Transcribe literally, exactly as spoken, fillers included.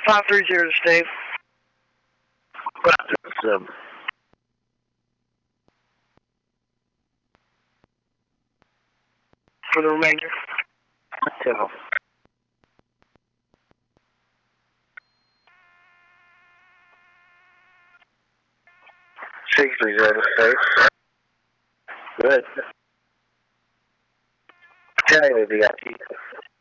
five three zero to Steve. Roger, For the remainder. Temple. six three zero to Steve. Good. Battalion of D I T.